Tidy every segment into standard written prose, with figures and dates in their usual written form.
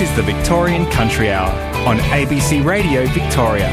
is the Victorian Country Hour on ABC Radio Victoria.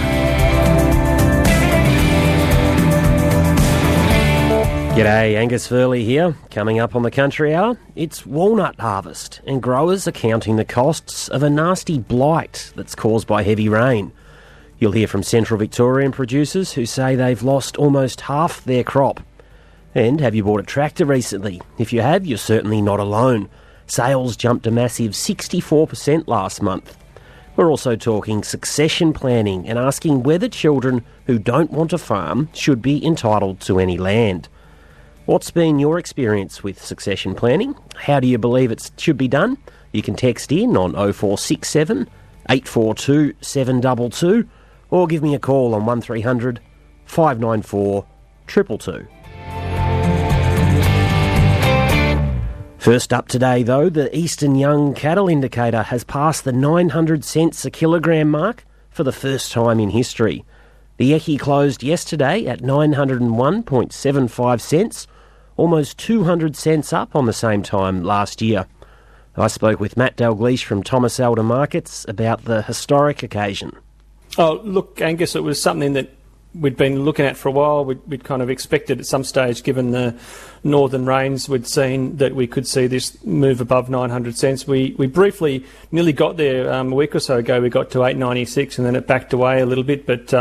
G'day, Angus Furley here. Coming up on the Country Hour, it's walnut harvest and growers are counting the costs of a nasty blight that's caused by heavy rain. You'll hear from Central Victorian producers who say they've lost almost half their crop. And have you bought a tractor recently? If you have, you're certainly not alone. Sales jumped a massive 64% last month. We're also talking succession planning and asking whether children who don't want to farm should be entitled to any land. What's been your experience with succession planning? How do you believe it should be done? You can text in on 0467 842 722 or give me a call on 1300 594 222. First up today, though, the Eastern Young Cattle Indicator has passed the 900 cents a kilogram mark for the first time in history. The EYCI closed yesterday at 901.75 cents, almost 200 cents up on the same time last year. I spoke with Matt Dalgleish from Thomas Elder Markets about the historic occasion. Oh, look, Angus, it was something that we'd been looking at for a while. We'd kind of expected at some stage, given the northern rains we'd seen, that we could see this move above 900 cents. We briefly nearly got there a week or so ago. We got to 896 and then it backed away a little bit. But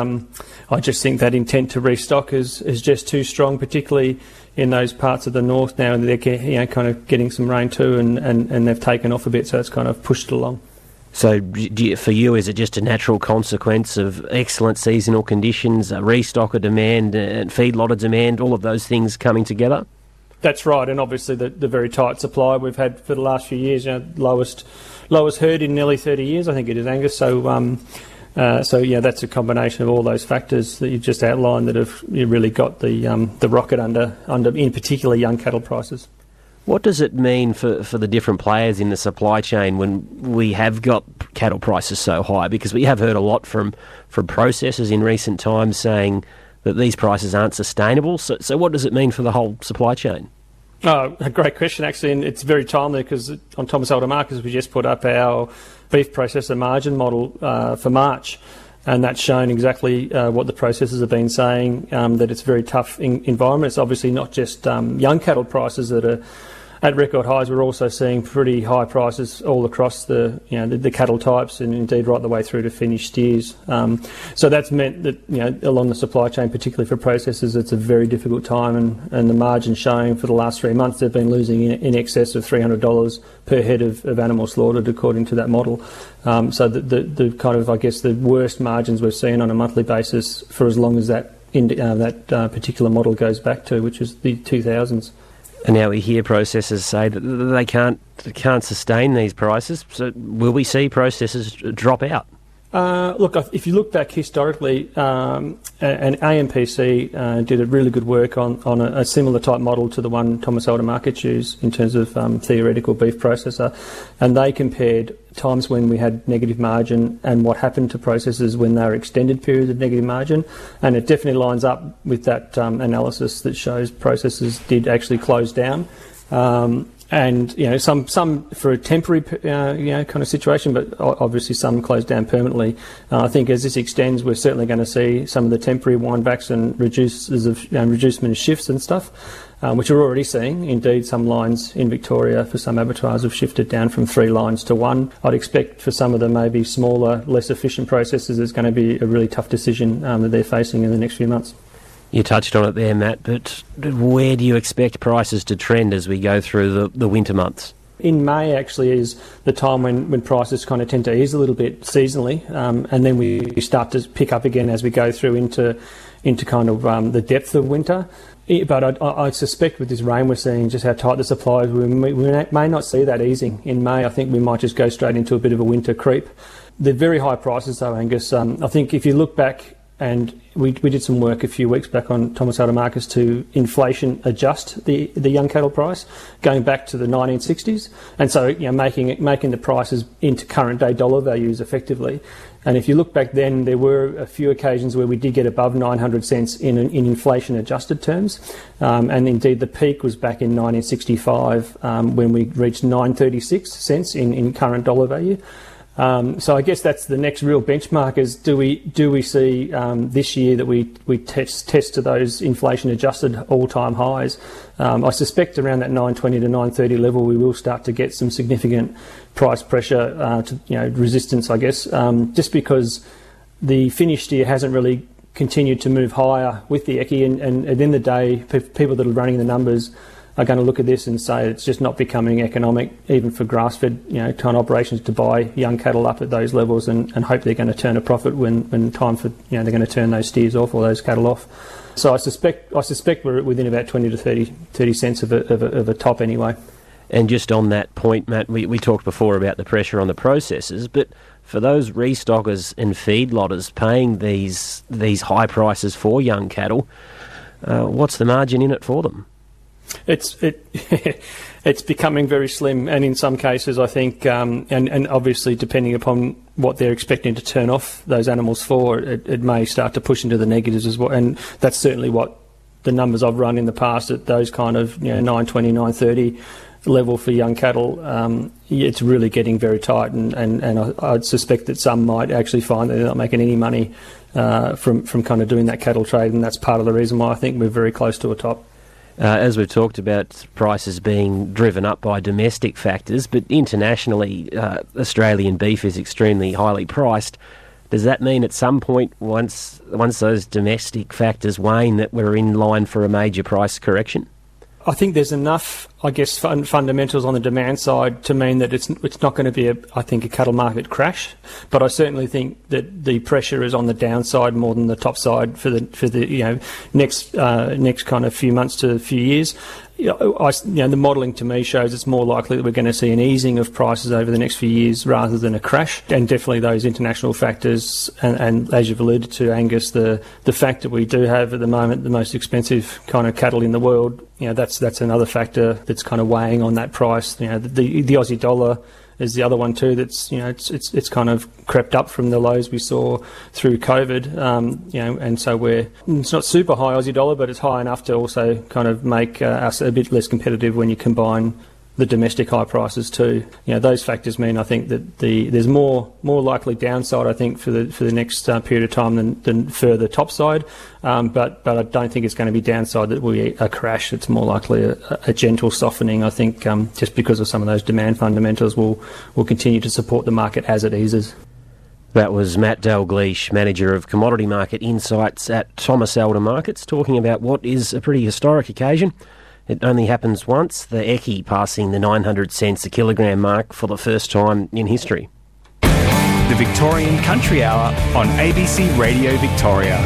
I just think that intent to restock is just too strong, particularly in those parts of the north now. And they're kind of getting some rain too, and they've taken off a bit, so it's kind of pushed it along. So for you, is it just a natural consequence of excellent seasonal conditions, restocker demand and feedlotter demand, all of those things coming together? That's right, and obviously the very tight supply we've had for the last few years, lowest herd in nearly 30 years, I think it is, Angus. So that's a combination of all those factors that you've just outlined that have really got the rocket under in particular young cattle prices. What does it mean for the different players in the supply chain when we have got cattle prices so high? Because we have heard a lot from processors in recent times saying that these prices aren't sustainable. So what does it mean for the whole supply chain? Oh, a great question, actually, and it's very timely because on Thomas Elder Markets we just put up our beef processor margin model for March. And that's shown exactly what the processors have been saying, that it's a very tough environment. It's obviously not just young cattle prices that are at record highs. We're also seeing pretty high prices all across the cattle types and indeed right the way through to finished steers. So that's meant that along the supply chain, particularly for processors, it's a very difficult time, and the margin showing for the last 3 months they've been losing in excess of $300 per head of animal slaughtered according to that model. So the kind of, I guess, the worst margins we've seen on a monthly basis for as long as that particular model goes back to, which is the 2000s. And now we hear processors say that they can't sustain these prices. So will we see processors drop out? Look, if you look back historically, and AMPC did a really good work on a similar type model to the one Thomas Elder Markets use in terms of theoretical beef processor, and they compared times when we had negative margin and what happened to processors when they were extended periods of negative margin, and it definitely lines up with that analysis that shows processors did actually close down. And some for a temporary kind of situation, but obviously some closed down permanently. I think as this extends, we're certainly going to see some of the temporary windbacks and reducement of shifts and stuff, which we're already seeing. Indeed, some lines in Victoria for some abattoirs have shifted down from 3 lines to 1. I'd expect for some of the maybe smaller, less efficient processors, it's going to be a really tough decision that they're facing in the next few months. You touched on it there, Matt, but where do you expect prices to trend as we go through the winter months? In May actually is the time when prices kind of tend to ease a little bit seasonally, and then we start to pick up again as we go through into kind of the depth of winter. But I suspect with this rain we're seeing just how tight the supply is, we may not see that easing in May. I think we might just go straight into a bit of a winter creep. They're very high prices though, Angus. I think if you look back, and we did some work a few weeks back on Thomas Elder Markets to inflation adjust the young cattle price going back to the 1960s, and so making the prices into current day dollar values effectively. And if you look back then, there were a few occasions where we did get above 900 cents in inflation adjusted terms, and indeed the peak was back in 1965 when we reached 936 cents in current dollar value. So I guess that's the next real benchmark: is do we see this year that we test to those inflation-adjusted all-time highs? I suspect around that 920 to 930 level, we will start to get some significant price pressure, resistance, I guess, just because the finished year hasn't really continued to move higher with the ECI, and at the end of the day, people that are running the numbers are going to look at this and say it's just not becoming economic, even for grass-fed, kind of operations, to buy young cattle up at those levels and hope they're going to turn a profit when time for, they're going to turn those steers off or those cattle off. So I suspect we're within about 20 to 30 cents of a top anyway. And just on that point, Matt, we talked before about the pressure on the processors, but for those restockers and feedlotters paying these high prices for young cattle, what's the margin in it for them? It's becoming very slim, and in some cases, I think, and obviously depending upon what they're expecting to turn off those animals for, it may start to push into the negatives as well. And that's certainly what the numbers I've run in the past at those kind of 920, 930 level for young cattle. It's really getting very tight, and I'd suspect that some might actually find that they're not making any money from kind of doing that cattle trade, and that's part of the reason why I think we're very close to a top. As we've talked about prices being driven up by domestic factors, but internationally Australian beef is extremely highly priced. Does that mean at some point, once those domestic factors wane, that we're in line for a major price correction? I think there's enough, I guess, fundamentals on the demand side to mean that it's not going to be a cattle market crash. But I certainly think that the pressure is on the downside more than the top side for the next kind of few months to a few years. The modelling to me shows it's more likely that we're going to see an easing of prices over the next few years rather than a crash. And definitely those international factors, and as you've alluded to, Angus, the fact that we do have at the moment the most expensive kind of cattle in the world, that's another factor that's kind of weighing on that price. The Aussie dollar is the other one too. That's it's kind of crept up from the lows we saw through COVID. And so it's not super high Aussie dollar, but it's high enough to also kind of make us a bit less competitive when you combine the domestic high prices too. Those factors mean I think that there's more likely downside, I think, for the next period of time than further top side. But I don't think it's going to be downside that will be a crash. It's more likely a gentle softening. I think just because of some of those demand fundamentals will continue to support the market as it eases. That was Matt Dalgleish, Manager of Commodity Market Insights at Thomas Elder Markets, talking about what is a pretty historic occasion. It only happens once, the ECI passing the 900 cents a kilogram mark for the first time in history. The Victorian Country Hour on ABC Radio Victoria.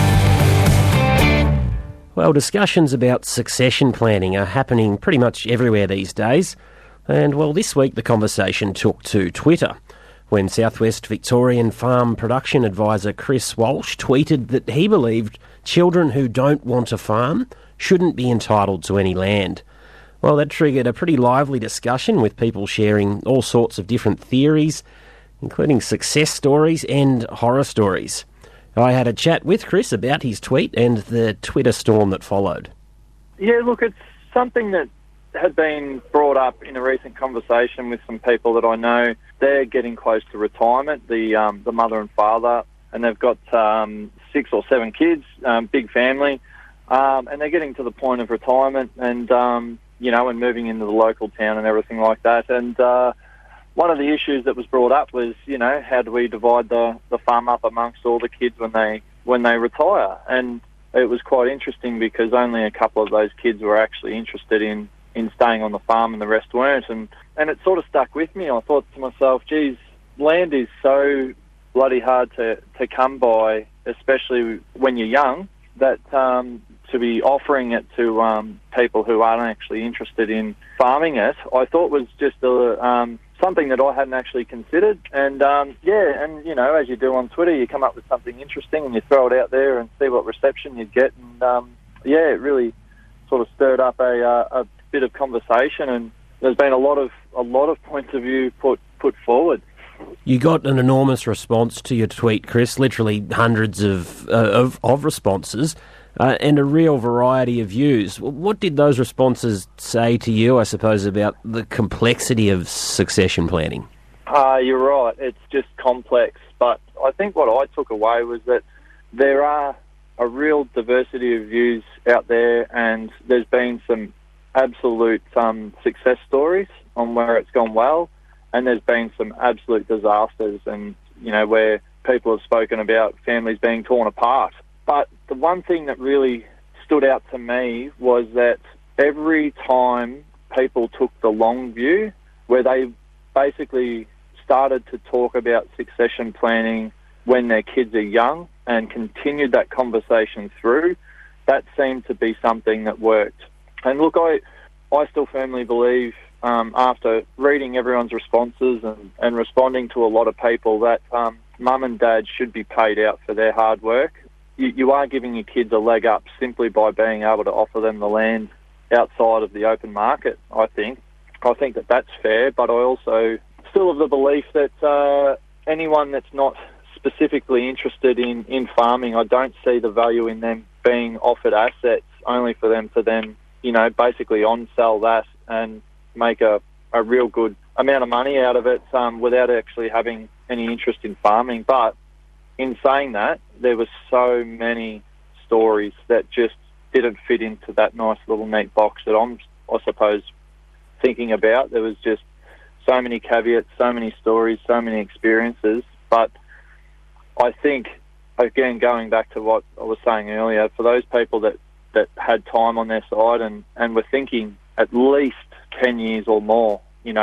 Well, discussions about succession planning are happening pretty much everywhere these days. And, well, this week the conversation took to Twitter when Southwest Victorian Farm Production Advisor Chris Walsh tweeted that he believed children who don't want to farm shouldn't be entitled to any land. Well, that triggered a pretty lively discussion with people sharing all sorts of different theories, including success stories and horror stories. I had a chat with Chris about his tweet and the Twitter storm that followed. Yeah, look, it's something that had been brought up in a recent conversation with some people that I know. They're getting close to retirement, the mother and father, and they've got 6 or 7 kids, big family. And they're getting to the point of retirement and, and moving into the local town and everything like that. And one of the issues that was brought up was, how do we divide the farm up amongst all the kids when they retire? And it was quite interesting because only a couple of those kids were actually interested in staying on the farm and the rest weren't. And it sort of stuck with me. I thought to myself, geez, land is so bloody hard to come by, especially when you're young, that to be offering it to people who aren't actually interested in farming it, I thought was just something that I hadn't actually considered. And as you do on Twitter, you come up with something interesting and you throw it out there and see what reception you get. And it really sort of stirred up a bit of conversation, and there's been a lot of points of view put forward. You got an enormous response to your tweet, Chris, literally hundreds of responses. And a real variety of views. What did those responses say to you, I suppose, about the complexity of succession planning? You're right. It's just complex. But I think what I took away was that there are a real diversity of views out there, and there's been some absolute success stories on where it's gone well, and there's been some absolute disasters, and where people have spoken about families being torn apart. But the one thing that really stood out to me was that every time people took the long view, where they basically started to talk about succession planning when their kids are young and continued that conversation through, that seemed to be something that worked. And look, I still firmly believe, after reading everyone's responses and responding to a lot of people, that mum and dad should be paid out for their hard work. You are giving your kids a leg up simply by being able to offer them the land outside of the open market, I think. I think that that's fair, but I also still have the belief that anyone that's not specifically interested in farming, I don't see the value in them being offered assets only for them to then, basically on-sell that and make a real good amount of money out of it without actually having any interest in farming. But in saying that, there were so many stories that just didn't fit into that nice little neat box that I'm, I suppose, thinking about. There was just so many caveats, so many stories, so many experiences. But I think, again, going back to what I was saying earlier, for those people that had time on their side and were thinking at least 10 years or more,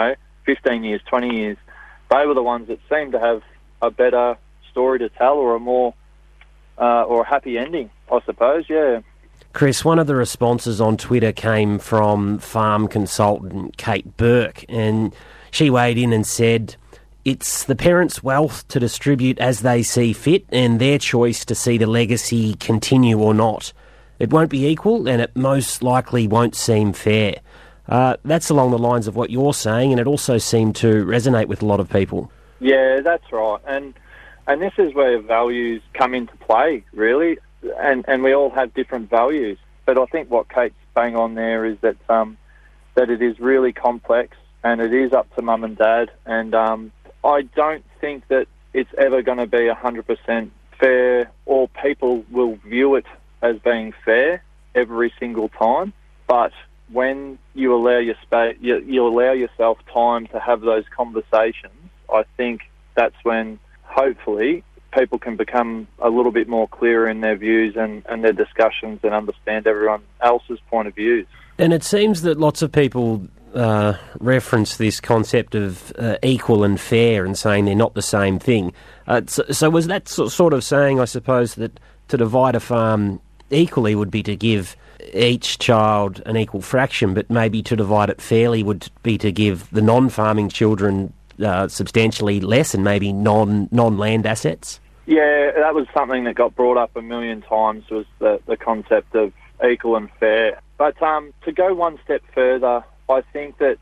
15 years, 20 years, they were the ones that seemed to have a better story to tell, or a more or a happy ending, I suppose, yeah. Chris, one of the responses on Twitter came from farm consultant Kate Burke, and she weighed in and said, "It's the parents' wealth to distribute as they see fit, and their choice to see the legacy continue or not. It won't be equal, and it most likely won't seem fair." That's along the lines of what you're saying, and it also seemed to resonate with a lot of people. Yeah, that's right. And this is where values come into play, really, and we all have different values. But I think what Kate's bang on there is that that it is really complex, and it is up to mum and dad. And I don't think that it's ever going to be 100% fair, or people will view it as being fair every single time. But when you allow you allow yourself time to have those conversations, I think that's when hopefully people can become a little bit more clear in their views and their discussions, and understand everyone else's point of views. And it seems that lots of people reference this concept of equal and fair, and saying they're not the same thing. So was that sort of saying, I suppose, that to divide a farm equally would be to give each child an equal fraction, but maybe to divide it fairly would be to give the non-farming children substantially less, and maybe non-land assets? Yeah, that was something that got brought up a million times, was the concept of equal and fair. But to go one step further, I think that,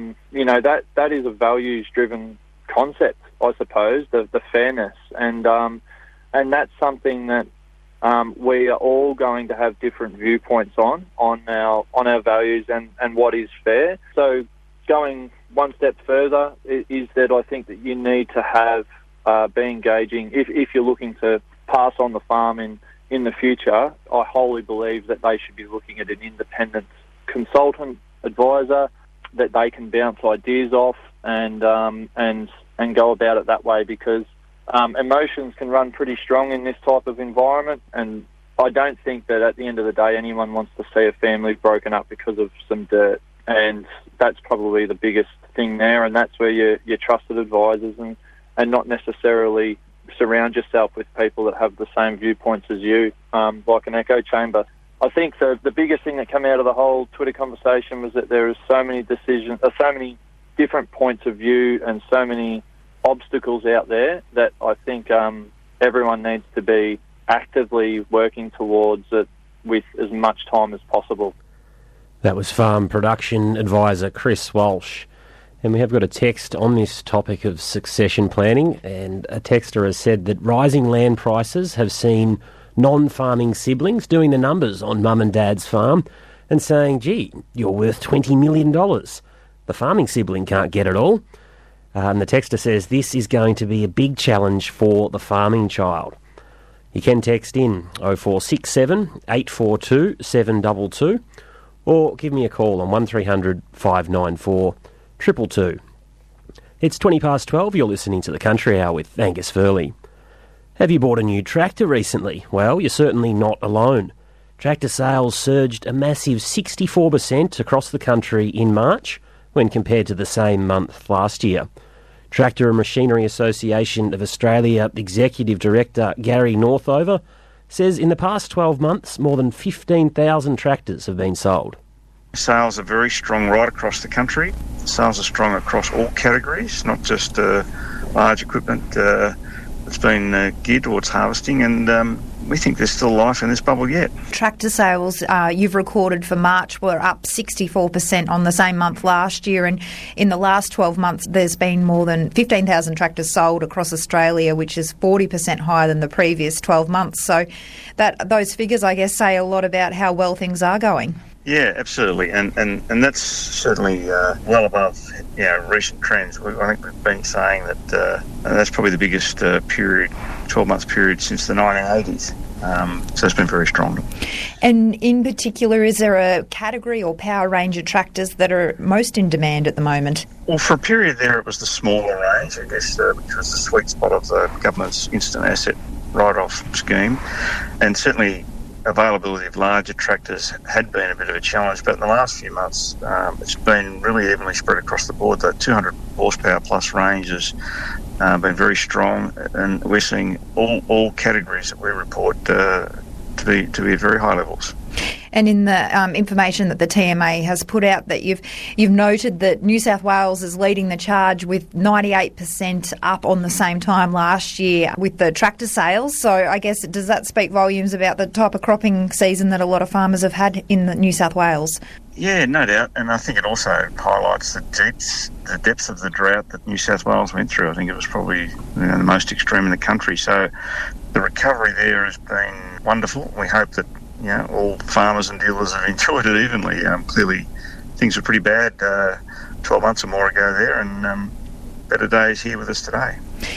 that is a values-driven concept, I suppose, the fairness. And that's something that we are all going to have different viewpoints on our values and what is fair. So going one step further is that I think that you need to have be engaging. If you're looking to pass on the farm in the future, I wholly believe that they should be looking at an independent consultant, advisor, that they can bounce ideas off and go about it that way, because emotions can run pretty strong in this type of environment, and I don't think that at the end of the day anyone wants to see a family broken up because of some dirt, and that's probably the biggest thing there, and that's where your trusted advisors and not necessarily surround yourself with people that have the same viewpoints as you, like an echo chamber. I think the biggest thing that came out of the whole Twitter conversation was that there are so many decisions, so many different points of view, and so many obstacles out there that I think everyone needs to be actively working towards it with as much time as possible. That was Farm Production Advisor Chris Walsh. And we have got a text on this topic of succession planning, and a texter has said that rising land prices have seen non-farming siblings doing the numbers on mum and dad's farm and saying, "Gee, you're worth $20 million. The farming sibling can't get it all." And the texter says this is going to be a big challenge for the farming child. You can text in 0467 842 722 or give me a call on 1300 594 222. It's 20 past 12. You're listening to The Country Hour with Angus Furley. Have you bought a new tractor recently? Well, you're certainly not alone. Tractor sales surged a massive 64% across the country in March when compared to the same month last year. Tractor and Machinery Association of Australia Executive Director Gary Northover says in the past 12 months more than 15,000 tractors have been sold. Sales are very strong right across the country. Sales are strong across all categories, not just large equipment that's been geared towards harvesting, and we think there's still life in this bubble yet. Tractor sales you've recorded for March were up 64% on the same month last year, and in the last 12 months there's been more than 15,000 tractors sold across Australia, which is 40% higher than the previous 12 months. So those figures, I guess, say a lot about how well things are going. Yeah, absolutely, and that's certainly well above recent trends. I think we've been saying that that's probably the biggest 12-month period since the 1980s. So it's been very strong. And in particular, is there a category or power range of tractors that are most in demand at the moment? Well, for a period there, it was the smaller range, I guess, which was the sweet spot of the government's instant asset write-off scheme, and certainly availability of larger tractors had been a bit of a challenge, but in the last few months it's been really evenly spread across the board. The 200 horsepower plus range has been very strong, and we're seeing all categories that we report to be at very high levels. And in the information that the TMA has put out, that you've noted that New South Wales is leading the charge with 98% up on the same time last year with the tractor sales. So I guess, does that speak volumes about the type of cropping season that a lot of farmers have had in New South Wales? Yeah, no doubt, and I think it also highlights the depth of the drought that New South Wales went through. I think it was probably the most extreme in the country. So the recovery there has been wonderful. We hope that all farmers and dealers have enjoyed it evenly. Clearly, things were pretty bad 12 months or more ago there, and better days here with us today.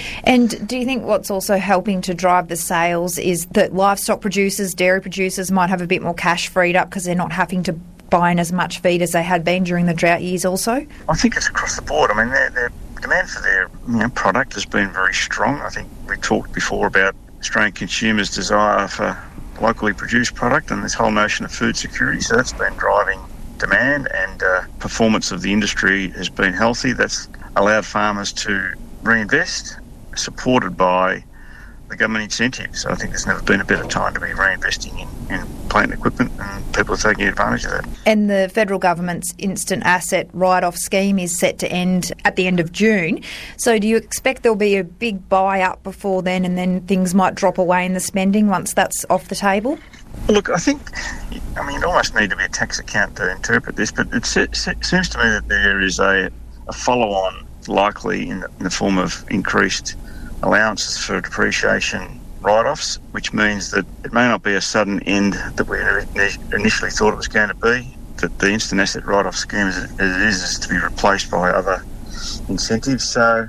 And do you think what's also helping to drive the sales is that livestock producers, dairy producers might have a bit more cash freed up because they're not having to buy in as much feed as they had been during the drought years also? I think it's across the board. I mean, their demand for their product has been very strong. I think we talked before about Australian consumers' desire for locally produced product and this whole notion of food security. So that's been driving demand, and performance of the industry has been healthy. That's allowed farmers to reinvest, supported by the government incentives. So I think there's never been a better time to be reinvesting in plant and equipment, and people are taking advantage of that. And the federal government's instant asset write-off scheme is set to end at the end of June. So do you expect there'll be a big buy-up before then, and then things might drop away in the spending once that's off the table? Look, I think, you almost need to be a tax accountant to interpret this, but it seems to me that there is a follow-on likely in the form of increased allowances for depreciation write-offs, which means that it may not be a sudden end that we initially thought it was going to be, that the instant asset write-off scheme as it is to be replaced by other incentives for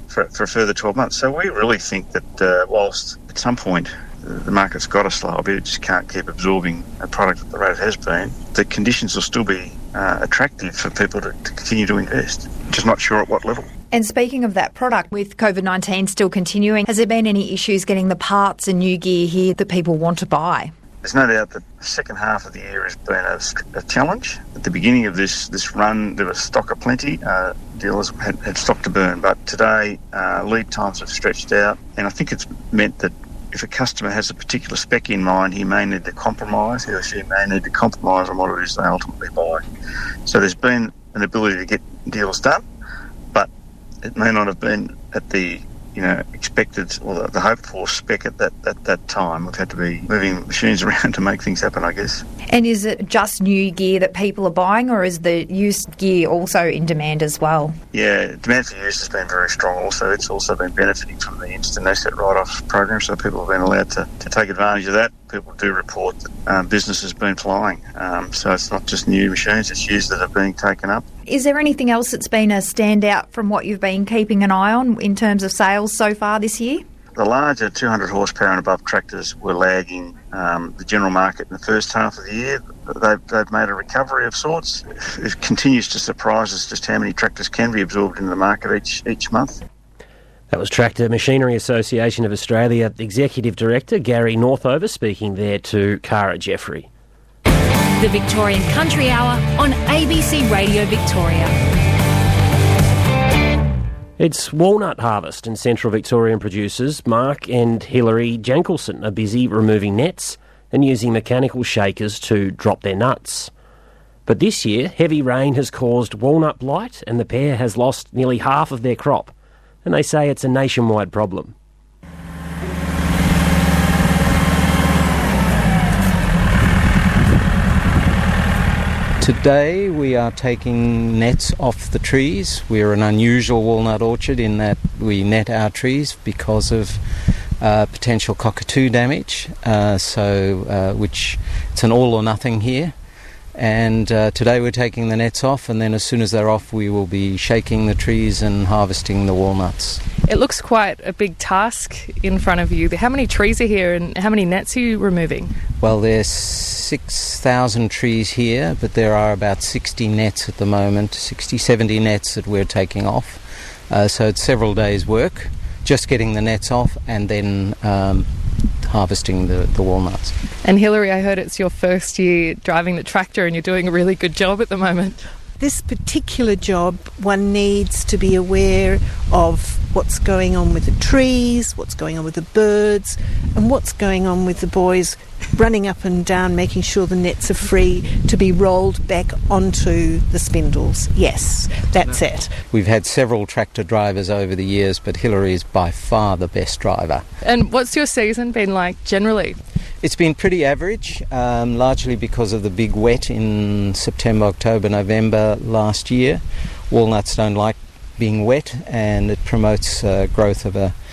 a further 12 months. So we really think that whilst at some point the market's got to slow a bit, it just can't keep absorbing a product at the rate it has been, the conditions will still be attractive for people to continue to invest. Just not sure at what level. And speaking of that product, with COVID-19 still continuing, has there been any issues getting the parts and new gear here that people want to buy? There's no doubt that the second half of the year has been a challenge. At the beginning of this run, there was stock aplenty. Dealers had stock to burn, but today lead times have stretched out, and I think it's meant that if a customer has a particular spec in mind, he may need to compromise, he or she may need to compromise on what it is they ultimately buy. So there's been an ability to get deals done, but it may not have been at the expected or the hoped for spec at that time. We've had to be moving machines around to make things happen, I guess. And is it just new gear that people are buying, or is the used gear also in demand as well? Yeah, demand for used has been very strong also. It's also been benefiting from the instant asset write-off program, so people have been allowed to take advantage of that. people do report that business has been flying. So it's not just new machines, it's used that are being taken up. Is there anything else that's been a standout from what you've been keeping an eye on in terms of sales so far this year? The larger 200 horsepower and above tractors were lagging the general market in the first half of the year. They've made a recovery of sorts. It continues to surprise us just how many tractors can be absorbed into the market each month. That was Tractor Machinery Association of Australia Executive Director Gary Northover speaking there to Cara Jeffrey. The Victorian Country Hour on ABC Radio Victoria. It's walnut harvest and Central Victorian producers Mark and Hilary Jankelson are busy removing nets and using mechanical shakers to drop their nuts. But this year, heavy rain has caused walnut blight and the pair has lost nearly half of their crop. And they say it's a nationwide problem. Today we are taking nets off the trees. We're an unusual walnut orchard in that we net our trees because of potential cockatoo damage, which it's an all or nothing here. And today we're taking the nets off, and then as soon as they're off we will be shaking the trees and harvesting the walnuts. It looks quite a big task in front of you. How many trees are here and how many nets are you removing? Well, there's 6,000 trees here, but there are about 60 nets at the moment, 60, 70 nets that we're taking off. So it's several days' work, just getting the nets off and then harvesting the walnuts. And Hilary, I heard it's your first year driving the tractor and you're doing a really good job at the moment. This particular job, one needs to be aware of what's going on with the trees, what's going on with the birds, and what's going on with the boys running up and down, making sure the nets are free to be rolled back onto the spindles. Yes, that's it. We've had several tractor drivers over the years, but Hilary is by far the best driver. And what's your season been like generally? It's been pretty average, largely because of the big wet in September, October, November last year. Walnuts don't like being wet, and it promotes growth of a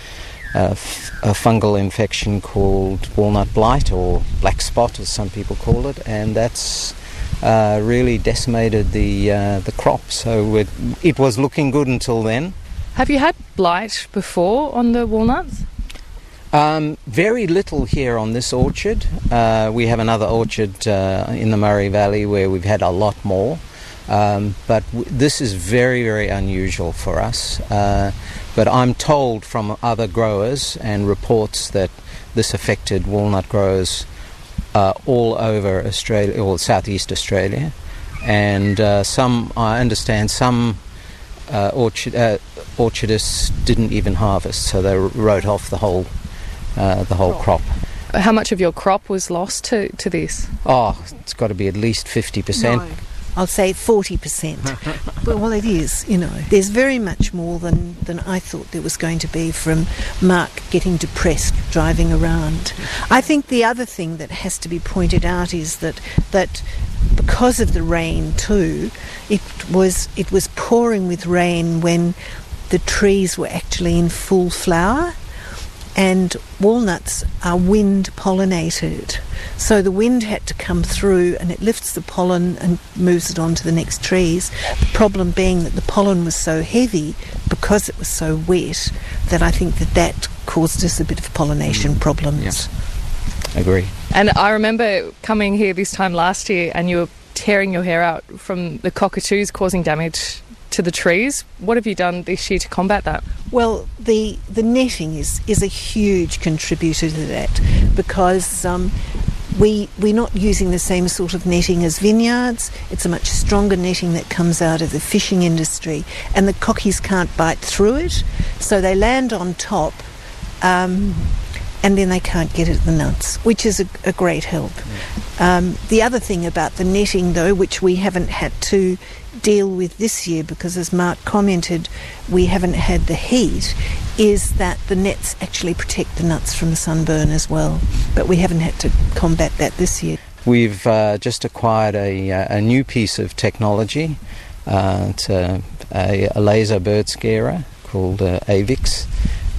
fungal infection called walnut blight, or black spot as some people call it, and that's really decimated the crop. So it was looking good until then. Have you had blight before on the walnuts? Very little here on this orchard. We have another orchard in the Murray Valley where we've had a lot more, but this is very, very unusual for us. But I'm told from other growers and reports that this affected walnut growers all over Australia, or Southeast Australia, and I understand some orchardists didn't even harvest, so they wrote off the whole crop. How much of your crop was lost to this? Oh, it's got to be at least 50%. No, I'll say 40%. Well, it is, There's very much more than I thought there was going to be from Mark getting depressed driving around. I think the other thing that has to be pointed out is that because of the rain too, it was pouring with rain when the trees were actually in full flower. And walnuts are wind pollinated, so the wind had to come through and it lifts the pollen and moves it on to the next trees. The problem being that the pollen was so heavy because it was so wet that I think that caused us a bit of pollination problems. Yes, agree. And I remember coming here this time last year and you were tearing your hair out from the cockatoos causing damage to the trees. What have you done this year to combat that? Well, the netting is a huge contributor to that, because we're not using the same sort of netting as vineyards. It's a much stronger netting that comes out of the fishing industry, and the cockies can't bite through it, so they land on top, and then they can't get at the nuts, which is a great help. The other thing about the netting, though, which we haven't had to deal with this year because, as Mark commented, we haven't had the heat, is that the nets actually protect the nuts from the sunburn as well, but we haven't had to combat that this year. We've just acquired a new piece of technology. It's a laser bird scarer called AVIX,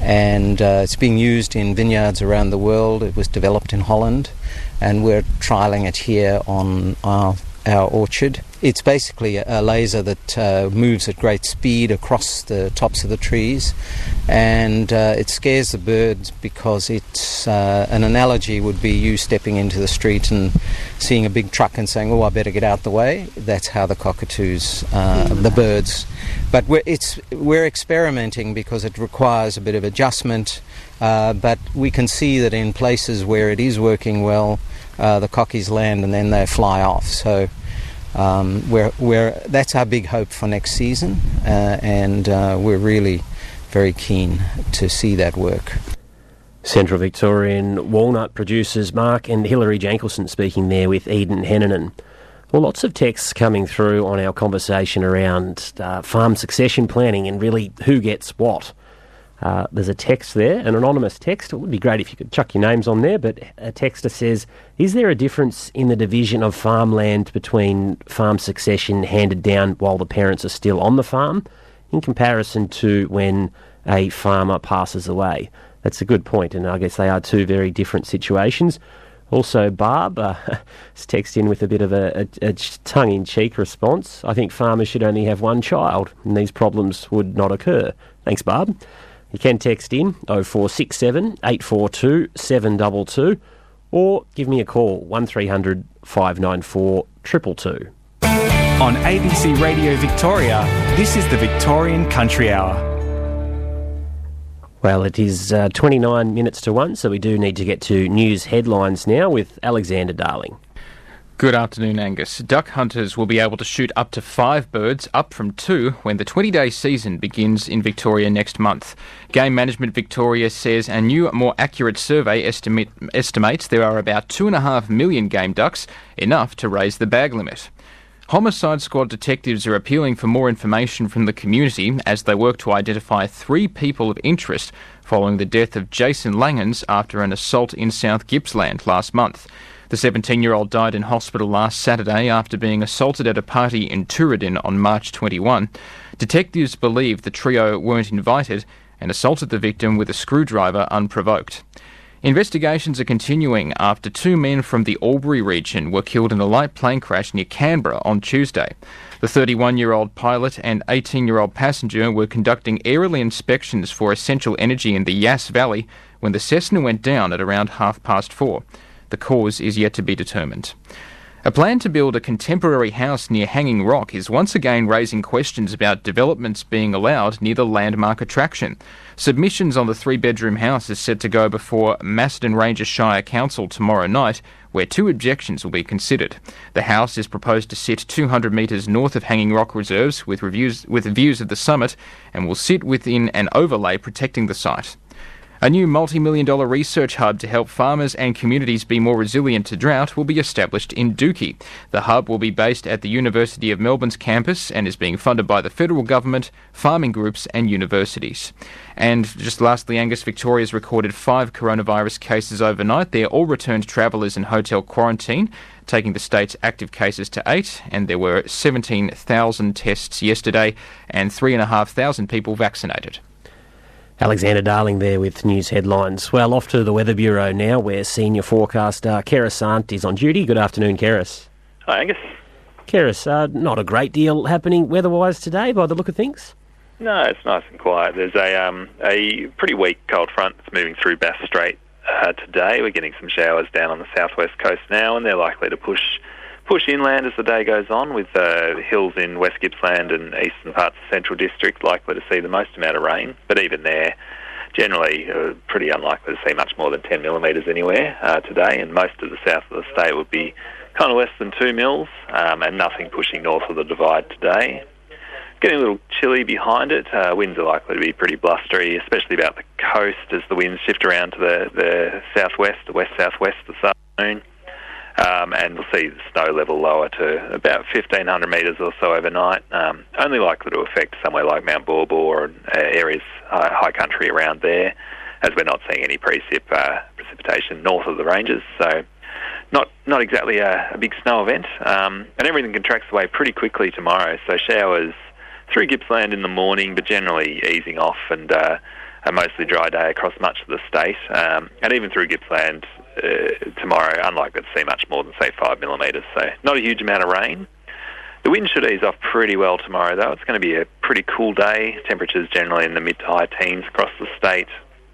and it's being used in vineyards around the world. It was developed in Holland, and we're trialling it here on our orchard. It's basically a laser that moves at great speed across the tops of the trees, and it scares the birds because it's an analogy would be you stepping into the street and seeing a big truck and saying, "Oh, I better get out the way." That's how the cockatoos, the birds. But we're experimenting because it requires a bit of adjustment, but we can see that in places where it is working well, the cockies land and then they fly off. So that's our big hope for next season, and we're really very keen to see that work. Central Victorian walnut producers Mark and Hilary Jankelson speaking there with Eden Hennanen. Well, lots of texts coming through on our conversation around farm succession planning and really who gets what. There's a text there, an anonymous text. It would be great if you could chuck your names on there, but a texter says, is there a difference in the division of farmland between farm succession handed down while the parents are still on the farm in comparison to when a farmer passes away? That's a good point, and I guess they are two very different situations. Also, Barb has texted in with a bit of a tongue-in-cheek response. I think farmers should only have one child, and these problems would not occur. Thanks, Barb. You can text in 0467 842 722 or give me a call 1300 594 222. On ABC Radio Victoria, this is the Victorian Country Hour. Well, it is 29 minutes to 1, so we do need to get to news headlines now with Alexander Darling. Good afternoon, Angus. Duck hunters will be able to shoot up to 5 birds, up from 2, when the 20-day season begins in Victoria next month. Game Management Victoria says a new, more accurate survey estimates there are about 2.5 million game ducks, enough to raise the bag limit. Homicide Squad detectives are appealing for more information from the community as they work to identify 3 people of interest following the death of Jason Langens after an assault in South Gippsland last month. The 17-year-old died in hospital last Saturday after being assaulted at a party in Tooradin on March 21. Detectives believe the trio weren't invited and assaulted the victim with a screwdriver unprovoked. Investigations are continuing after 2 men from the Albury region were killed in a light plane crash near Canberra on Tuesday. The 31-year-old pilot and 18-year-old passenger were conducting aerial inspections for essential energy in the Yass Valley when the Cessna went down at around 4:30. The cause is yet to be determined. A plan to build a contemporary house near Hanging Rock is once again raising questions about developments being allowed near the landmark attraction. Submissions on the 3-bedroom house is set to go before Macedon Ranger Shire Council tomorrow night, where 2 objections will be considered. The house is proposed to sit 200 metres north of Hanging Rock Reserves with views of the summit and will sit within an overlay protecting the site. A new multi-million-dollar research hub to help farmers and communities be more resilient to drought will be established in Dookie. The hub will be based at the University of Melbourne's campus and is being funded by the federal government, farming groups and universities. And just lastly, Angus, Victoria's recorded 5 coronavirus cases overnight. They're all returned travellers in hotel quarantine, taking the state's active cases to 8, and there were 17,000 tests yesterday and 3,500 people vaccinated. Alexander Darling there with news headlines. Well, off to the Weather Bureau now, where senior forecaster Keris Sant is on duty. Good afternoon, Keris. Hi, Angus. Keris, not a great deal happening weather-wise today by the look of things? No, it's nice and quiet. There's a pretty weak cold front that's moving through Bass Strait today. We're getting some showers down on the southwest coast now, and they're likely to push inland as the day goes on, with hills in West Gippsland and eastern parts of Central District likely to see the most amount of rain. But even there, generally pretty unlikely to see much more than 10 millimetres anywhere today, and most of the south of the state would be kind of less than 2 mils, and nothing pushing north of the Divide today. Getting a little chilly behind it. Winds are likely to be pretty blustery, especially about the coast as the winds shift around to the southwest, the west-southwest this afternoon. And we'll see the snow level lower to about 1,500 metres or so overnight. Only likely to affect somewhere like Mount Baw Baw and areas, high country around there, as we're not seeing any precipitation north of the ranges. So not exactly a big snow event. And everything contracts away pretty quickly tomorrow. So showers through Gippsland in the morning, but generally easing off, and a mostly dry day across much of the state, and even through Gippsland tomorrow, unlikely to see much more than, say, 5 millimetres, so not a huge amount of rain. The wind should ease off pretty well tomorrow, though. It's going to be a pretty cool day. Temperatures generally in the mid to high teens across the state,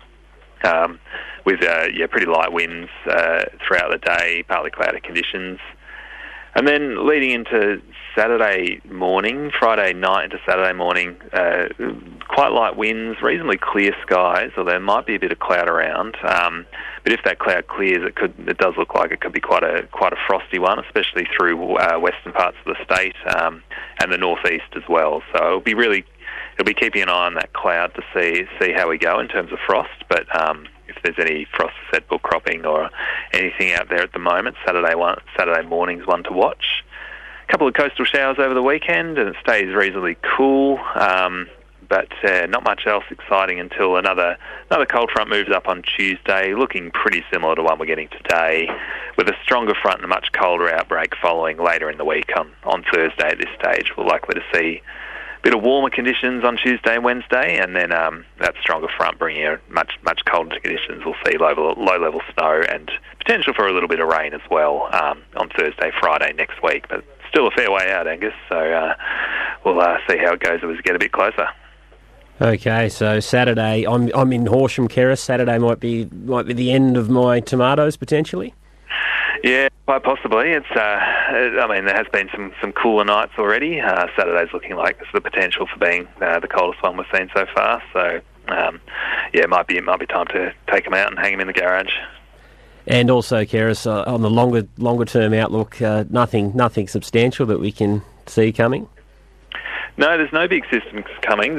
with pretty light winds throughout the day, partly cloudy conditions. And then leading into Saturday morning, Friday night into Saturday morning, quite light winds, reasonably clear skies, although there might be a bit of cloud around. But if that cloud clears, it does look like it could be quite a frosty one, especially through western parts of the state and the northeast as well. So it'll be keeping an eye on that cloud to see how we go in terms of frost. But if there's any frost settle cropping or anything out there at the moment, Saturday morning's one to watch. A couple of coastal showers over the weekend, and it stays reasonably cool. But not much else exciting until another cold front moves up on Tuesday, looking pretty similar to one we're getting today, with a stronger front and a much colder outbreak following later in the week on Thursday at this stage. We're likely to see a bit of warmer conditions on Tuesday and Wednesday, and then that stronger front bringing in much colder conditions. We'll see low-level snow and potential for a little bit of rain as well on Thursday, Friday next week, but still a fair way out, Angus, so we'll see how it goes as we get a bit closer. Okay, so Saturday, I'm in Horsham, Keris. Saturday might be the end of my tomatoes potentially. Yeah, quite possibly. It's there has been some cooler nights already. Saturday's looking like there's the potential for being the coldest one we've seen so far. So it might be time to take them out and hang them in the garage. And also, Keris, on the longer term outlook, nothing substantial that we can see coming. No, there's no big systems coming.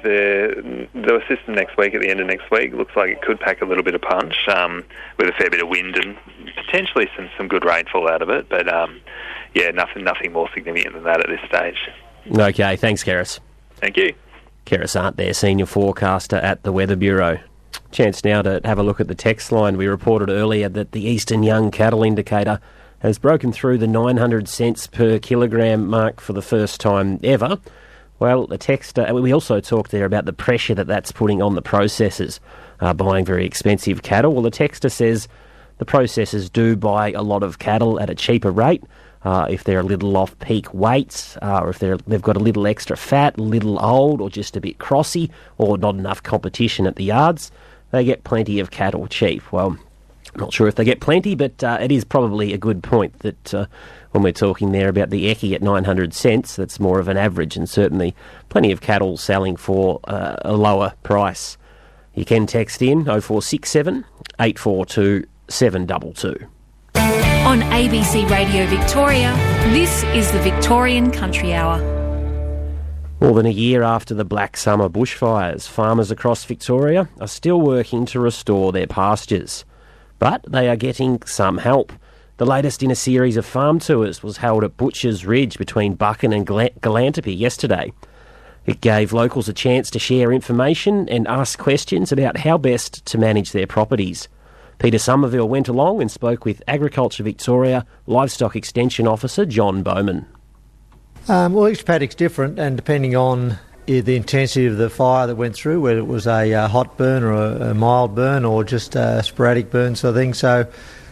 The system next week, at the end of next week, looks like it could pack a little bit of punch with a fair bit of wind and potentially some good rainfall out of it. But nothing more significant than that at this stage. Okay, thanks, Keris. Thank you. Keris Arndt there, senior forecaster at the Weather Bureau. Chance now to have a look at the text line. We reported earlier that the Eastern Young Cattle Indicator has broken through the 900 cents per kilogram mark for the first time ever. Well, the texter, we also talked there about the pressure that's putting on the processors buying very expensive cattle. Well, the texter says the processors do buy a lot of cattle at a cheaper rate if they're a little off peak weights, or if they've got a little extra fat, a little old, or just a bit crossy, or not enough competition at the yards. They get plenty of cattle cheap. Well, I'm not sure if they get plenty, but it is probably a good point that when we're talking there about the Eki at 900 cents, that's more of an average, and certainly plenty of cattle selling for a lower price. You can text in 0467 842 722. On ABC Radio Victoria, this is the Victorian Country Hour. More than a year after the Black Summer bushfires, farmers across Victoria are still working to restore their pastures. But they are getting some help. The latest in a series of farm tours was held at Butchers Ridge between Buchan and Galantapy yesterday. It gave locals a chance to share information and ask questions about how best to manage their properties. Peter Somerville went along and spoke with Agriculture Victoria Livestock Extension Officer John Bowman. Well, each paddock's different, and depending on the intensity of the fire that went through, whether it was a hot burn or a mild burn or just a sporadic burn sort of thing. So,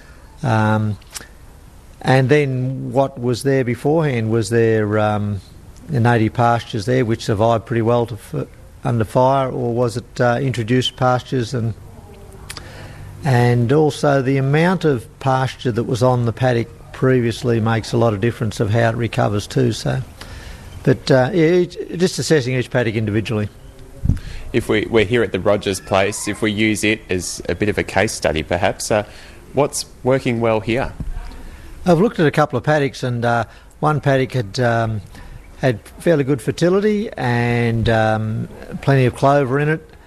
and then what was there beforehand was their native pastures there, which survived pretty well under fire, or was it introduced pastures, and also the amount of pasture that was on the paddock previously makes a lot of difference of how it recovers too. So, but just assessing each paddock individually. If we're here at the Rogers place, if we use it as a bit of a case study perhaps, what's working well here? I've looked at a couple of paddocks, and one paddock had fairly good fertility and plenty of clover in it.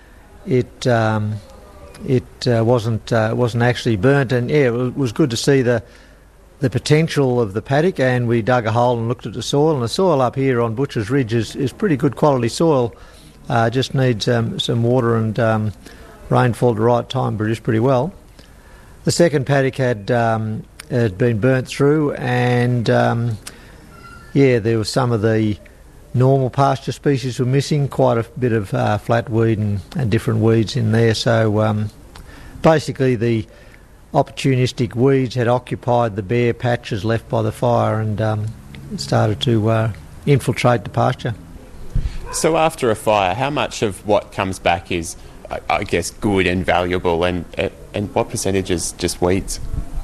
It wasn't actually burnt, and it was good to see the potential of the paddock. And we dug a hole and looked at the soil, and the soil up here on Butchers Ridge is pretty good quality soil. Just needs some water and rainfall at the right time, produced pretty well. The second paddock had been burnt through, and there was some of the normal pasture species were missing, quite a bit of flatweed and different weeds in there. So basically the opportunistic weeds had occupied the bare patches left by the fire and started to infiltrate the pasture. So after a fire, how much of what comes back is, I guess, good and valuable, and what percentage is just weeds?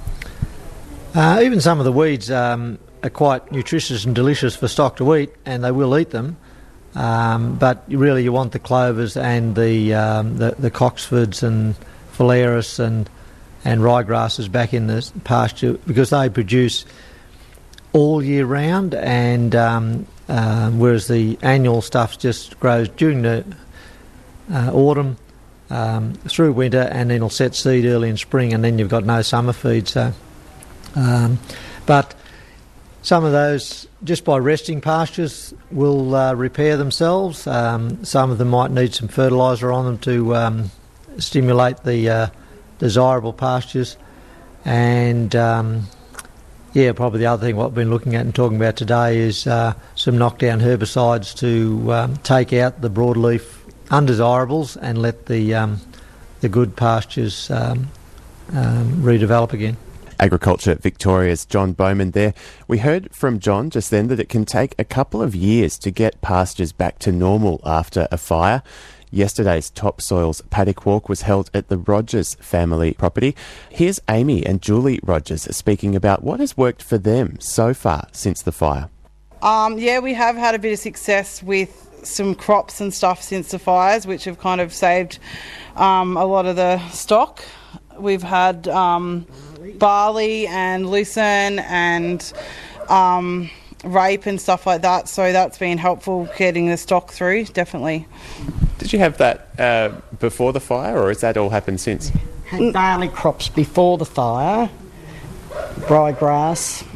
Even some of the weeds are quite nutritious and delicious for stock to eat, and they will eat them. But really, you want the clovers and the cocksfords and phalaris and ryegrasses back in the pasture, because they produce all year round, and whereas the annual stuff just grows during the autumn through winter, and then it'll set seed early in spring, and then you've got no summer feed. So, but some of those, just by resting pastures, will repair themselves. Some of them might need some fertiliser on them to stimulate the desirable pastures, and probably the other thing what we've been looking at and talking about today is some knockdown herbicides to take out the broadleaf undesirables and let the good pastures redevelop again. Agriculture Victoria's John Bowman there. We heard from John just then that it can take a couple of years to get pastures back to normal after a fire. Yesterday's Topsoils Paddock Walk was held at the Rogers family property. Here's Amy and Julie Rogers speaking about what has worked for them so far since the fire. We have had a bit of success with some crops and stuff since the fires, which have kind of saved a lot of the stock. We've had barley and lucerne and rape and stuff like that, so that's been helpful getting the stock through, definitely. Did you have that before the fire, or has that all happened since? Had barley crops before the fire, ryegrass,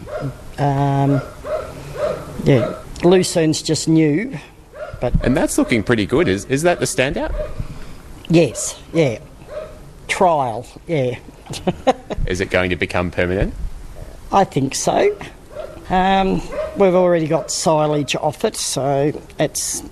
lucerne's just new. And that's looking pretty good. Is that the standout? Yes, yeah. Trial, yeah. Is it going to become permanent? I think so. We've already got silage off it, so it's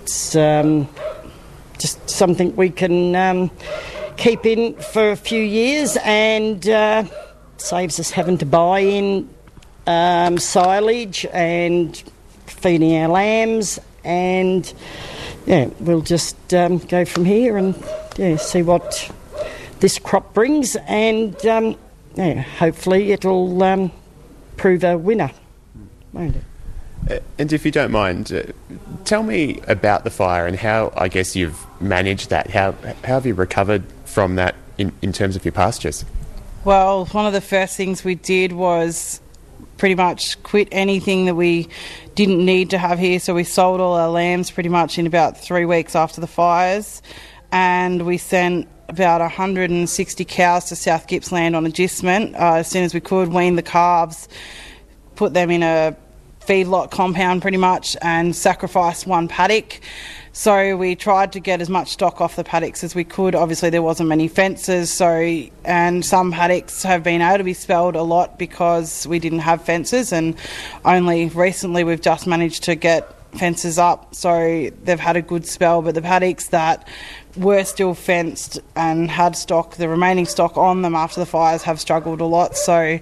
just something we can keep in for a few years, and saves us having to buy in silage and feeding our lambs, and we'll just go from here and see what this crop brings, and hopefully it'll prove a winner, won't it? And if you don't mind, tell me about the fire and how, I guess, you've managed that. How have you recovered from that in terms of your pastures? Well, one of the first things we did was pretty much quit anything that we didn't need to have here. So we sold all our lambs pretty much in about 3 weeks after the fires, and we sent about 160 cows to South Gippsland on agistment as soon as we could, weaned the calves, put them in a feedlot compound pretty much, and sacrificed one paddock. So we tried to get as much stock off the paddocks as we could. Obviously there wasn't many fences, and some paddocks have been able to be spelled a lot because we didn't have fences, and only recently we've just managed to get fences up, so they've had a good spell. But the paddocks that were still fenced and had stock, the remaining stock on them after the fires, have struggled a lot. So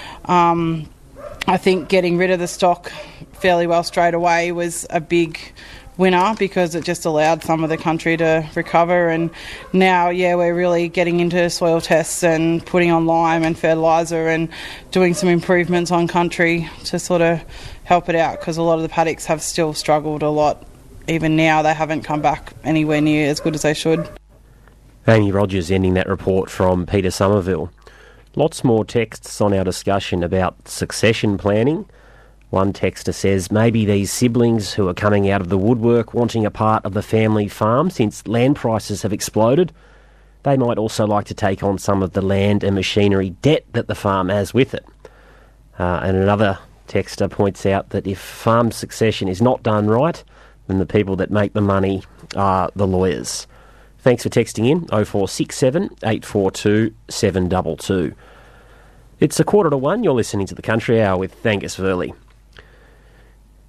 I think getting rid of the stock fairly well straight away was a big winner, because it just allowed some of the country to recover. And now, we're really getting into soil tests and putting on lime and fertiliser and doing some improvements on country to sort of help it out, because a lot of the paddocks have still struggled a lot. Even now, they haven't come back anywhere near as good as they should. Amy Rogers ending that report from Peter Somerville. Lots more texts on our discussion about succession planning. One texter says maybe these siblings who are coming out of the woodwork wanting a part of the family farm, since land prices have exploded, they might also like to take on some of the land and machinery debt that the farm has with it. And another texter points out that if farm succession is not done right, then the people that make the money are the lawyers. Thanks for texting in, 0467 842 722. It's 1:45. You're listening to The Country Hour with Angus Verley.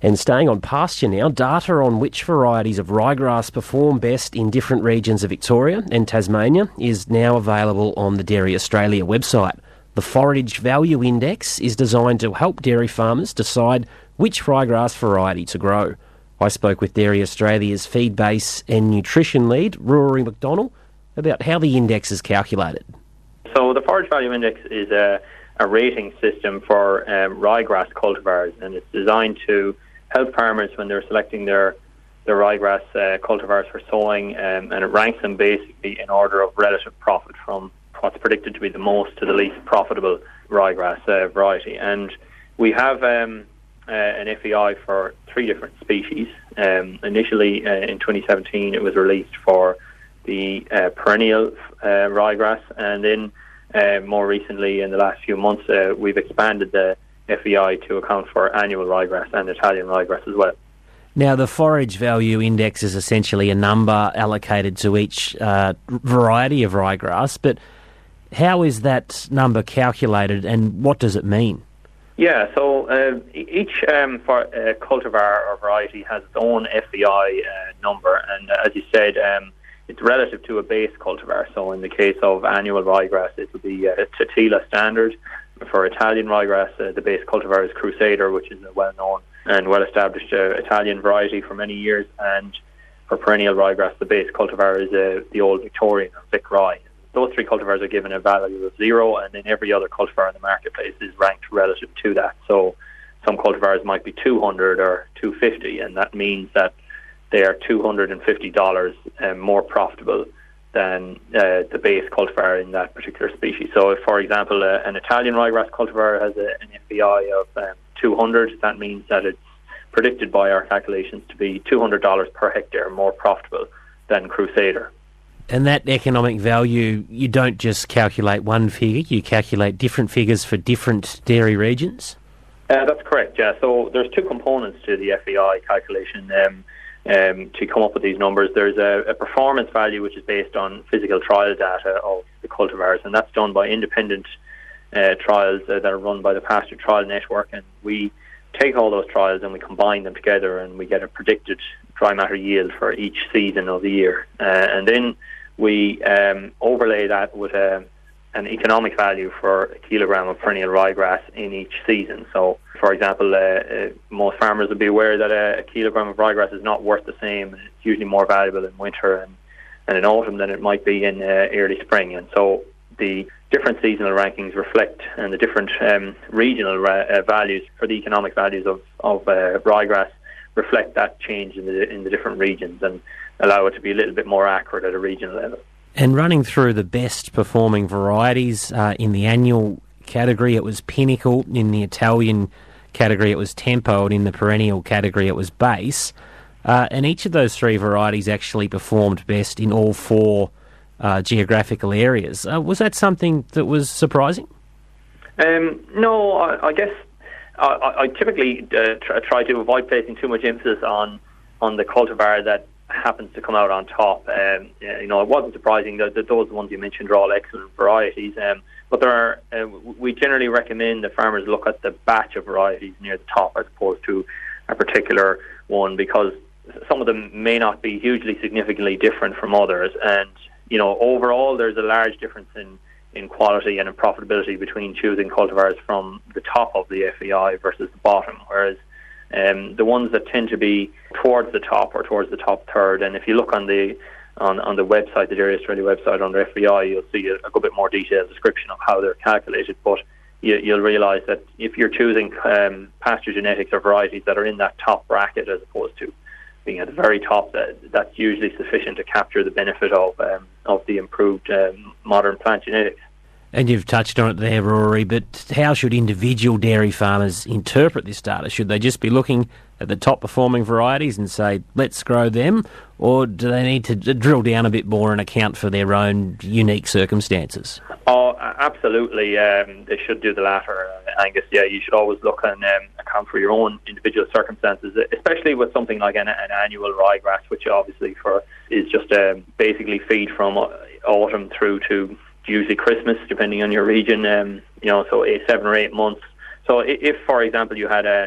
And staying on pasture now, data on which varieties of ryegrass perform best in different regions of Victoria and Tasmania is now available on the Dairy Australia website. The Forage Value Index is designed to help dairy farmers decide which ryegrass variety to grow. I spoke with Dairy Australia's feed base and nutrition lead, Rory McDonnell, about how the index is calculated. So the Forage Value Index is a rating system for ryegrass cultivars, and it's designed to help farmers when they're selecting their ryegrass cultivars for sowing, and it ranks them basically in order of relative profit from what's predicted to be the most to the least profitable ryegrass variety. And we have an FEI for 3 different species. Initially in 2017 it was released for the perennial ryegrass, and then more recently in the last few months we've expanded the FEI to account for annual ryegrass and Italian ryegrass as well. Now, the Forage Value Index is essentially a number allocated to each variety of ryegrass, but how is that number calculated and what does it mean? Yeah, so each cultivar or variety has its own FEI number, and as you said, it's relative to a base cultivar. So in the case of annual ryegrass, it will be Totila Standard. For Italian ryegrass, the base cultivar is Crusader, which is a well-known and well-established Italian variety for many years. And for perennial ryegrass, the base cultivar is the Old Victorian, or Vic Rye. Those 3 cultivars are given a value of 0, and then every other cultivar in the marketplace is ranked relative to that. So some cultivars might be 200 or 250, and that means that they are $250 more profitable than the base cultivar in that particular species. So if, for example, an Italian ryegrass cultivar has an FEI of 200, that means that it's predicted by our calculations to be $200 per hectare more profitable than Crusader. And that economic value, you don't just calculate one figure, you calculate different figures for different dairy regions? That's correct, yeah. So there's 2 components to the FEI calculation. To come up with these numbers, there's a performance value which is based on physical trial data of the cultivars, and that's done by independent trials that are run by the Pasture Trial Network, and we take all those trials and we combine them together and we get a predicted dry matter yield for each season of the year, and then we overlay that with an economic value for a kilogram of perennial ryegrass in each season. So, for example, most farmers will be aware that a kilogram of ryegrass is not worth the same. It's usually more valuable in winter and in autumn than it might be in early spring. And so the different seasonal rankings reflect, and the different regional values for the economic values of ryegrass reflect that change in the different regions and allow it to be a little bit more accurate at a regional level. And running through the best performing varieties, in the annual category it was Pinnacle, in the Italian category it was Tempo, and in the perennial category it was Base. And each of those 3 varieties actually performed best in all 4 geographical areas. Was that something that was surprising? No, I guess I typically try to avoid placing too much emphasis on the cultivar that happens to come out on top. It wasn't surprising that those ones you mentioned are all excellent varieties, but there are, we generally recommend that farmers look at the batch of varieties near the top as opposed to a particular one, because some of them may not be hugely significantly different from others, and overall there's a large difference in quality and in profitability between choosing cultivars from the top of the FEI versus the bottom, whereas the ones that tend to be towards the top or towards the top third, and if you look on the website, the Dairy Australia website under FEI, you'll see a good bit more detailed description of how they're calculated, but you'll realise that if you're choosing pasture genetics or varieties that are in that top bracket as opposed to being at the very top, that's usually sufficient to capture the benefit of the improved modern plant genetics. And you've touched on it there, Rory, but how should individual dairy farmers interpret this data? Should they just be looking at the top performing varieties and say, let's grow them, or do they need to drill down a bit more and account for their own unique circumstances? Oh, absolutely. They should do the latter, Angus. Yeah, you should always look and account for your own individual circumstances, especially with something like an annual ryegrass, which obviously is just basically feed from autumn through to usually Christmas, depending on your region. So 7 or 8 months. So if, for example, you had a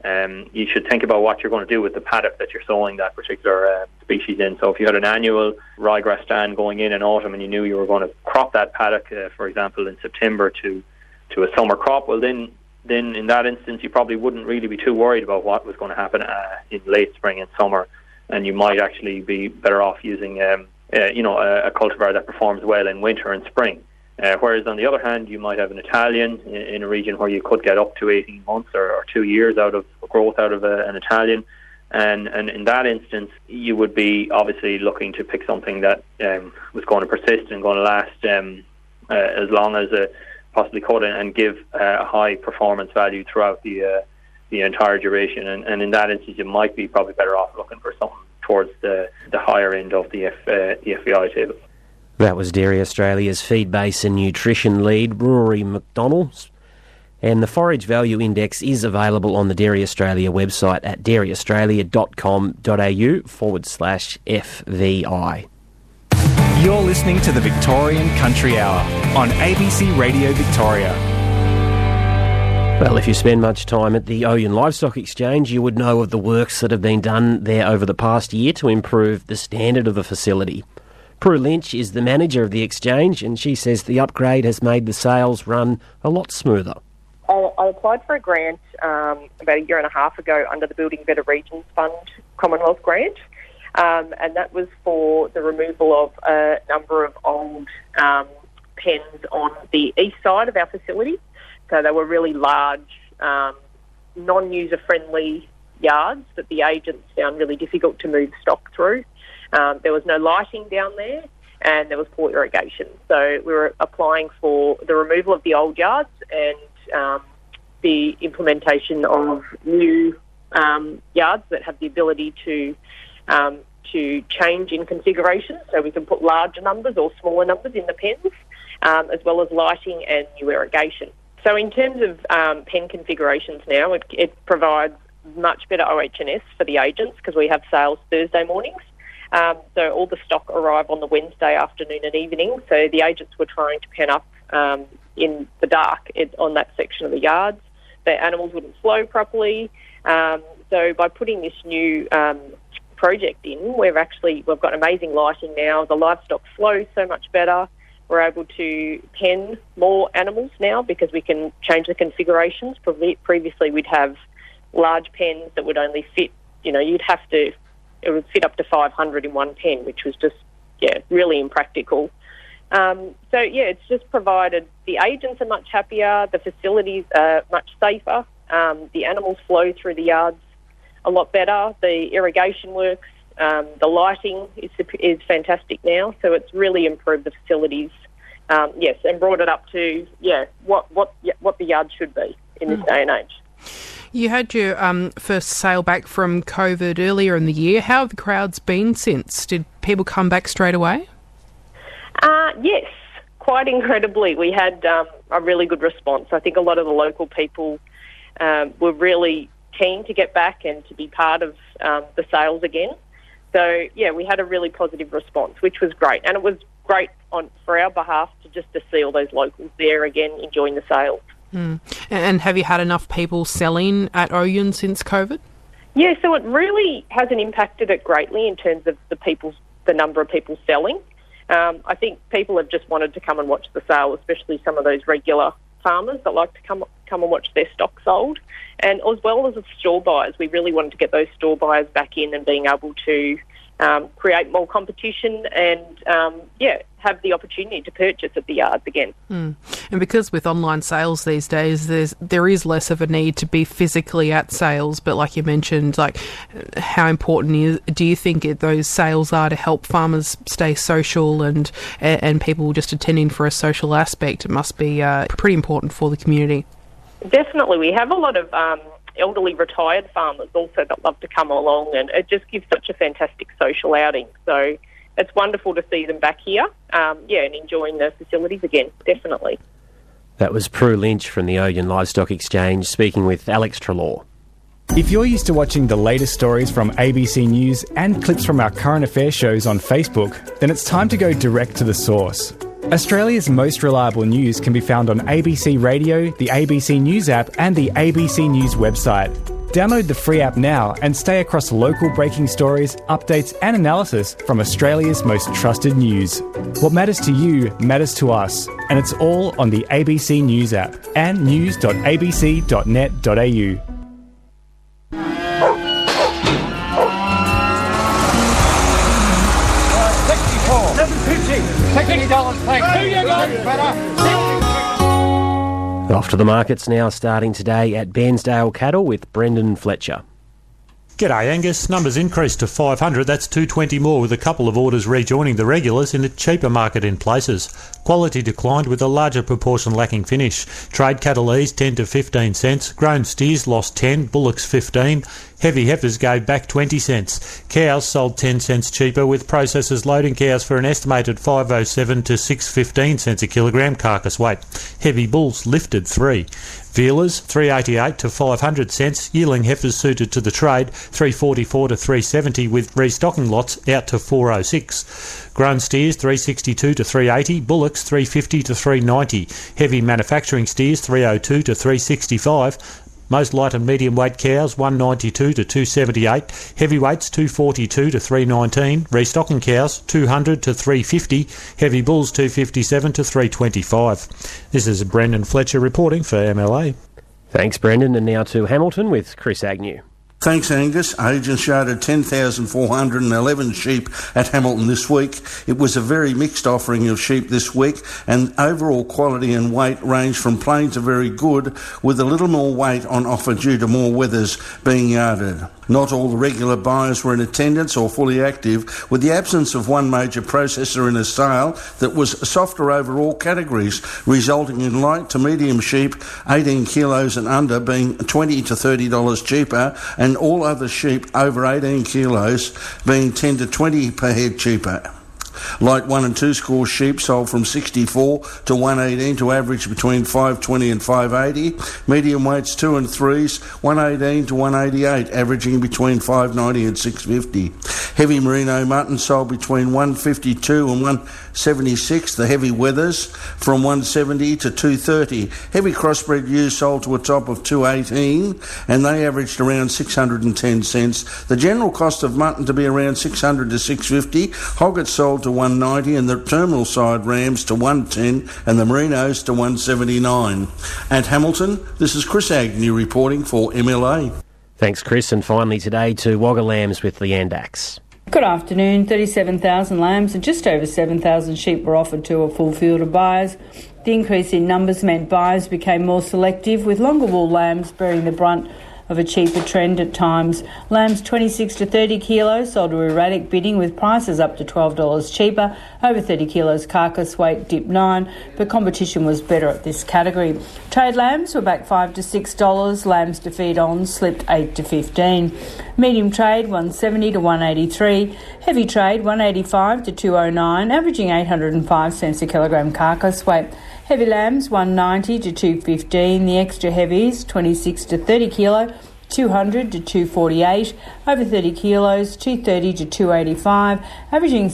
you should think about what you're going to do with the paddock that you're sowing that particular species in. So if you had an annual ryegrass stand going in autumn and you knew you were going to crop that paddock, for example, in September to a summer crop, well then in that instance you probably wouldn't really be too worried about what was going to happen in late spring and summer, and you might actually be better off using a cultivar that performs well in winter and spring. Whereas on the other hand, you might have an Italian in a region where you could get up to 18 months or 2 years out of growth out of an Italian, and in that instance you would be obviously looking to pick something that was going to persist and going to last as long as possibly could, and give a high performance value throughout the entire duration. And in that instance, you might be probably better off looking for something towards the higher end of the FVI table. That was Dairy Australia's feed base and nutrition lead, Rory McDonald. And the Forage Value Index is available on the Dairy Australia website at dairyaustralia.com.au/FVI. You're listening to the Victorian Country Hour on ABC Radio Victoria. Well, if you spend much time at the Oyen Livestock Exchange, you would know of the works that have been done there over the past year to improve the standard of the facility. Prue Lynch is the manager of the exchange, and she says the upgrade has made the sales run a lot smoother. I applied for a grant about a year and a half ago under the Building Better Regions Fund Commonwealth grant, and that was for the removal of a number of old pens on the east side of our facility. So they were really large, non-user-friendly yards that the agents found really difficult to move stock through. There was no lighting down there, and there was poor irrigation. So we were applying for the removal of the old yards and the implementation of new yards that have the ability to change in configuration, so we can put larger numbers or smaller numbers in the pens, as well as lighting and new irrigation. So in terms of pen configurations now, it provides much better OH&S for the agents because we have sales Thursday mornings. So all the stock arrive on the Wednesday afternoon and evening. So the agents were trying to pen up in the dark on that section of the yards. The animals wouldn't flow properly. So by putting this new project in, we've got amazing lighting now. The livestock flows so much better. We're able to pen more animals now because we can change the configurations. Previously we'd have large pens that would only fit, it would fit up to 500 in one pen, which was just, really impractical. It's just provided the agents are much happier, the facilities are much safer, the animals flow through the yards a lot better, the irrigation works, the lighting is fantastic now, so it's really improved the facilities, and brought it up to, what the yard should be in this day and age. You had your first sale back from COVID earlier in the year. How have the crowds been since? Did people come back straight away? Yes, quite incredibly. We had a really good response. I think a lot of the local people were really keen to get back and to be part of the sales again. So, we had a really positive response, which was great. And it was great for our behalf to see all those locals there again enjoying the sales. Mm. And have you had enough people selling at Oyen since COVID? Yeah, so it really hasn't impacted it greatly in terms of the number of people selling. I think people have just wanted to come and watch the sale, especially some of those regular farmers that like to come and watch their stock sold. And as well as the store buyers, we really wanted to get those store buyers back in and being able to create more competition and, have the opportunity to purchase at the yards again. Mm. And because with online sales these days, there is less of a need to be physically at sales, but like you mentioned, how important do you think those sales are to help farmers stay social and people just attending for a social aspect? It must be pretty important for the community. Definitely. We have a lot of elderly retired farmers also that love to come along, and it just gives such a fantastic social outing. So it's wonderful to see them back here, and enjoying the facilities again, definitely. That was Prue Lynch from the Oyen Livestock Exchange speaking with Alex Trelaw. If you're used to watching the latest stories from ABC News and clips from our current affairs shows on Facebook, then it's time to go direct to the source. Australia's most reliable news can be found on ABC Radio, the ABC News app and the ABC News website. Download the free app now and stay across local breaking stories, updates and analysis from Australia's most trusted news. What matters to you matters to us, and it's all on the ABC News app and news.abc.net.au. Off to the markets now, starting today at Bairnsdale Cattle with Brendan Fletcher. G'day Angus, numbers increased to 500, that's 220 more with a couple of orders rejoining the regulars in a cheaper market in places. Quality declined with a larger proportion lacking finish. Trade cattle eased 10 to 15 cents, grown steers lost 10, bullocks 15, heavy heifers gave back 20 cents. Cows sold 10 cents cheaper with processors loading cows for an estimated 507 to 615 cents a kilogram carcass weight. Heavy bulls lifted 3. Vealers 388 to 500 cents, yearling heifers suited to the trade 344 to 370 with restocking lots out to 406. Grown steers 362 to 380, bullocks 350 to 390, heavy manufacturing steers 302 to 365. Most light and medium weight cows 192 to 278, heavyweights 242 to 319, restocking cows 200 to 350, heavy bulls 257 to 325. This is Brendan Fletcher reporting for MLA. Thanks Brendan, and now to Hamilton with Chris Agnew. Thanks, Angus. Agents sharded 10,411 sheep at Hamilton this week. It was a very mixed offering of sheep this week, and overall quality and weight ranged from plain to very good, with a little more weight on offer due to more wethers being yarded. Not all the regular buyers were in attendance or fully active, with the absence of one major processor in a sale that was softer over all categories, resulting in light to medium sheep, 18 kilos and under, being $20 to $30 cheaper, and all other sheep over 18 kilos being 10 to 20 per head cheaper. Light 1 and 2 score sheep sold from 64 to 118 to average between 520 and 580. Medium weights 2 and 3s 118 to 188, averaging between 590 and 650. Heavy merino mutton sold between 152 and 176. The heavy wethers from 170 to 230. Heavy crossbred ewes sold to a top of 218, and they averaged around 610 cents. The general cost of mutton to be around 600 to 650. Hoggets sold to 190, and the terminal side rams to 110, and the merinos to 179. At Hamilton, this is Chris Agnew reporting for MLA. Thanks Chris, and finally today to Wagga Lambs with Leanne Dax. Good afternoon. 37,000 lambs and just over 7,000 sheep were offered to a full field of buyers. The increase in numbers meant buyers became more selective, with longer wool lambs bearing the brunt of a cheaper trend at times. Lambs 26 to 30 kilos sold to erratic bidding, with prices up to $12 cheaper. Over 30 kilos carcass weight dipped 9, but competition was better at this category. Trade lambs were back $5 to $6. Lambs to feed on slipped 8 to 15. Medium trade 170 to 183. Heavy trade 185 to 209, averaging 805 cents a kilogram carcass weight. Heavy lambs 190 to 215, the extra heavies 26 to 30 kilo 200 to 248, over 30 kilos 230 to 285, averaging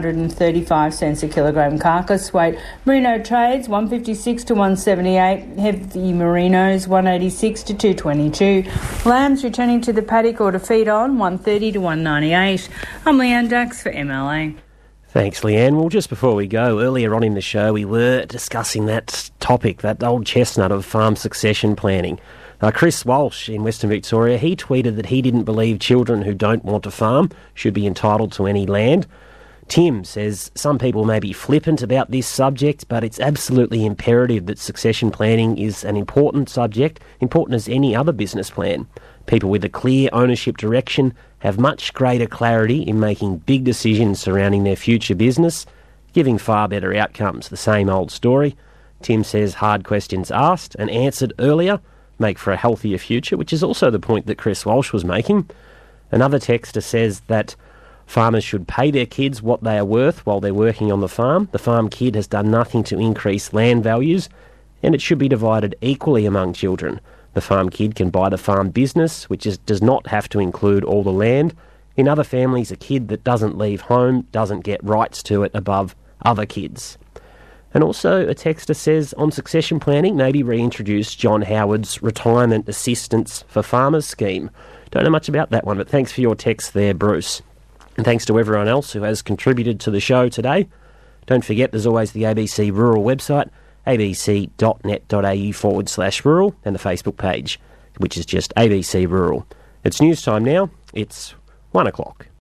735 cents a kilogram carcass weight. Merino trades 156 to 178, heavy merinos 186 to 222. Lambs returning to the paddock or to feed on 130 to 198. I'm Leanne Dax for MLA. Thanks, Leanne. Well, just before we go, earlier on in the show, we were discussing that topic, that old chestnut of farm succession planning. Chris Walsh in Western Victoria, he tweeted that he didn't believe children who don't want to farm should be entitled to any land. Tim says some people may be flippant about this subject, but it's absolutely imperative that succession planning is an important subject, important as any other business plan. People with a clear ownership direction have much greater clarity in making big decisions surrounding their future business, giving far better outcomes. The same old story. Tim says hard questions asked and answered earlier make for a healthier future, which is also the point that Chris Walsh was making. Another texter says that farmers should pay their kids what they are worth while they're working on the farm. The farm kid has done nothing to increase land values, and it should be divided equally among children. The farm kid can buy the farm business, which does not have to include all the land. In other families, a kid that doesn't leave home doesn't get rights to it above other kids. And also a texter says, on succession planning, maybe reintroduce John Howard's Retirement Assistance for Farmers scheme. Don't know much about that one, but thanks for your text there, Bruce. And thanks to everyone else who has contributed to the show today. Don't forget, there's always the ABC Rural website, abc.net.au/rural, and the Facebook page, which is just ABC Rural. It's news time now. It's 1 o'clock.